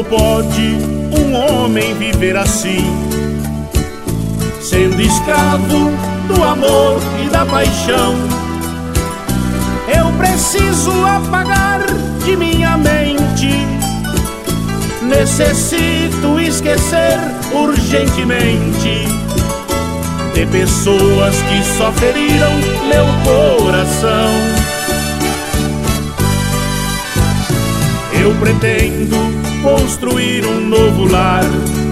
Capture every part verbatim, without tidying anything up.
Como pode um homem viver assim, sendo escravo do amor e da paixão? Eu preciso apagar de minha mente, necessito esquecer urgentemente de pessoas que só feriram meu coração. Eu pretendo construir um novo lar,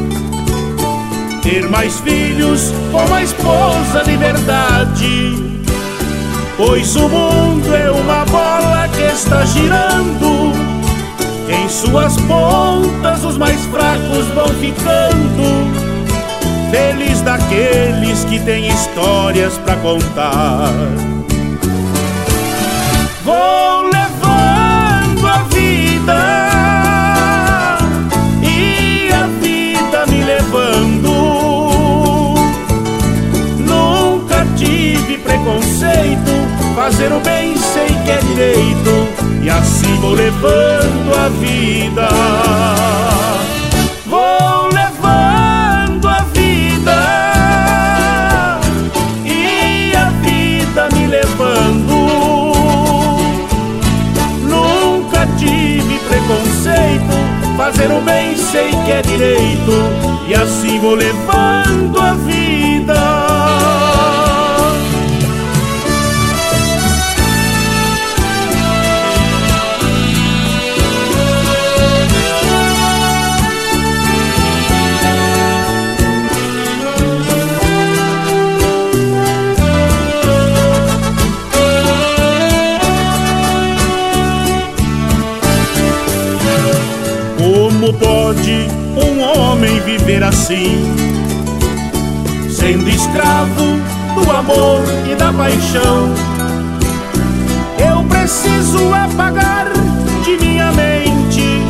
ter mais filhos com uma esposa de verdade, pois o mundo é uma bola que está girando, em suas pontas os mais fracos vão ficando. Feliz daqueles que têm histórias pra contar. Vou levando a vida e a vida me levando. Nunca tive preconceito, fazer o bem sei que é direito, e assim vou levando a vida. Vou levando a vida e a vida me levando. Nunca tive preconceito, fazer o bem sei que é direito, e assim vou levando a vida. Como pode um homem viver assim, sendo escravo do amor e da paixão? Eu preciso apagar de minha mente,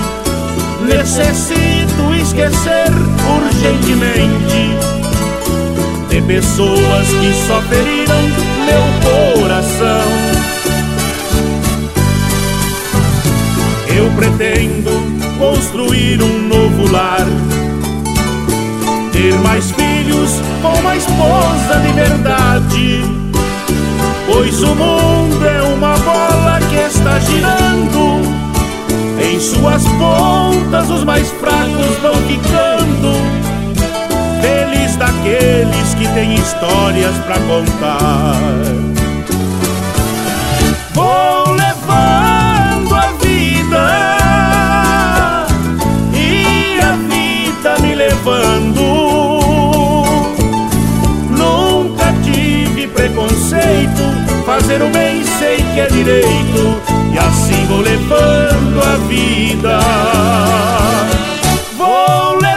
necessito esquecer urgentemente de pessoas que só feriram meu coração. Eu pretendo construir um novo lar, ter mais filhos com uma esposa de verdade, pois o mundo é uma bola que está girando, em suas pontas os mais fracos vão ficando. Feliz daqueles que têm histórias pra contar. Vou levando a vida me levando. Nunca tive preconceito, fazer o bem sei que é direito, e assim vou levando a vida. Vou levando